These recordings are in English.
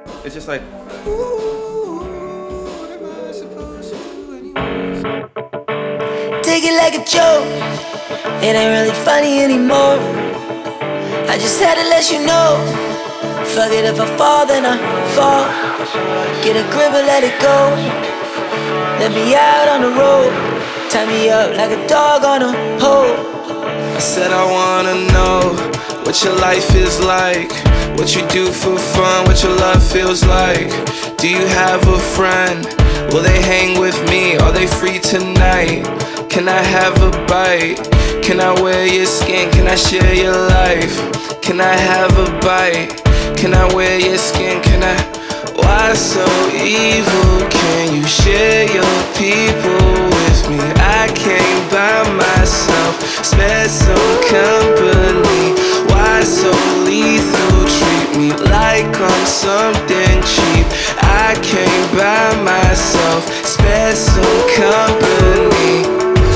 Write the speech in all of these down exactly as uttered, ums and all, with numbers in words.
It's just like, ooh, what am I supposed to do anyways? Take it like a joke, it ain't really funny anymore. I just had to let you know. Fuck it, if I fall, then I fall. Get a grip and let it go. Let me out on the road. Tie me up like a dog on a hole. I said I wanna know what your life is like, what you do for fun, what your love feels like. Do you have a friend? Will they hang with me? Are they free tonight? Can I have a bite? Can I wear your skin? Can I share your life? Can I have a bite? Can I wear your skin? Can I? Why so evil? Can you share your people with me? I came by myself, spare some company. Why so lethal? Treat me like I'm something cheap. I came by myself, spare some company.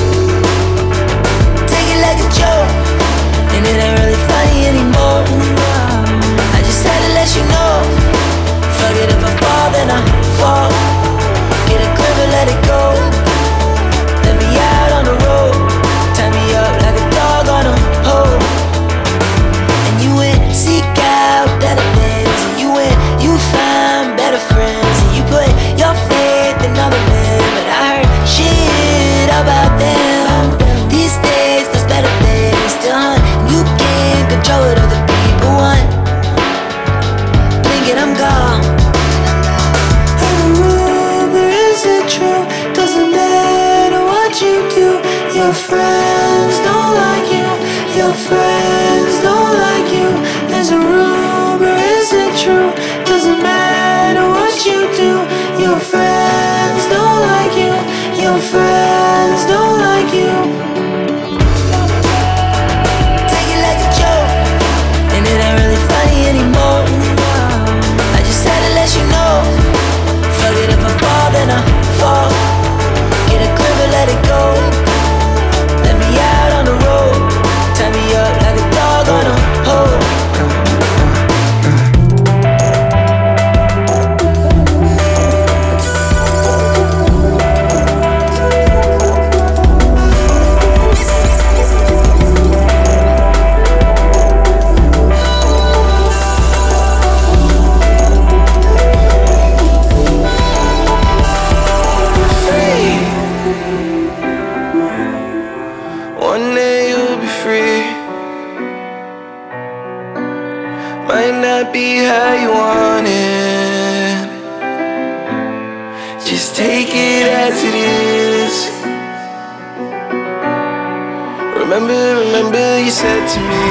Take it like a joke, and it ain't really funny anymore. I just had to let you know. Fuck it, if I fall, then I fall. Get a grip and let it go. Let me out on the road. Tie me up like a dog on a hole. And you went seek out better things. And you went, you find better friends. And you put your faith in other men. But I heard shit about them. These days there's better things to hunt. You can't control what other people want. Blink and I'm gone. Your friends don't like you. Your friends don't like you. There's a rumor, is it true? Doesn't matter what you do. Your friends don't like you. Your friends don't like you. Take it like a joke, and it ain't really funny anymore. I just had to let you know. Fuck it, if I fall, then I fall. Get a grip and let it go. Out on the road, tie me up like a dog on a pole. One day you'll be free. Might not be how you want it. Just take it as it is. Remember, remember you said to me.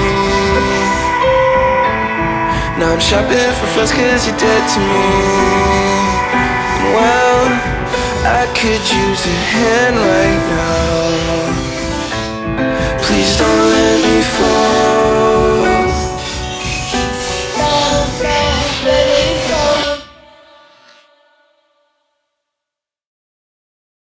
Now I'm shopping for friends cause you're dead to me. And well, I could use a hand right now.